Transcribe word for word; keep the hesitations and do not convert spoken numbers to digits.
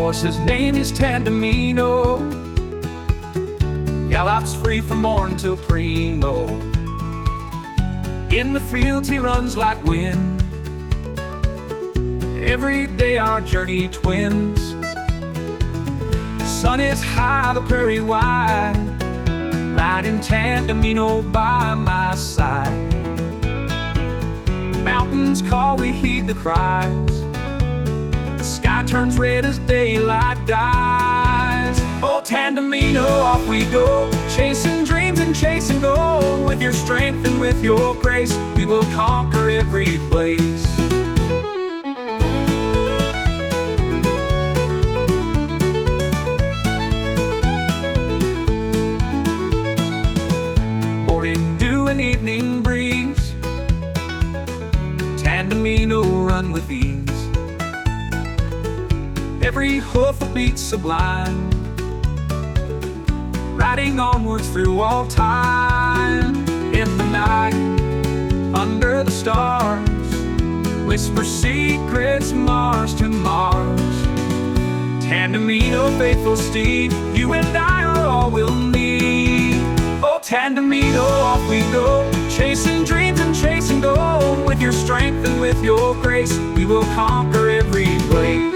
horse's name is Tandemino. Gallops free from morn till primo. In the fields he runs like wind. Every day our journey twins. The sun is high, the prairie wide, riding Tandemino by my side. Mountains call, we heed the cries. The sky turns red as daylight dies. Oh, Tandemino, off we go, chasing dreams and chasing gold. With your strength and with your grace, we will conquer every place. Morning dew and evening breeze, Tandemino run with ease. Every hoof beats sublime, riding onwards through all time. In the night, under the stars, whisper secrets Mars to Mars. Tandemino, faithful steed, you and I are all we'll need. Oh, Tandemino, off we go, chasing dreams and chasing gold. With your strength and with your grace, we will conquer every place.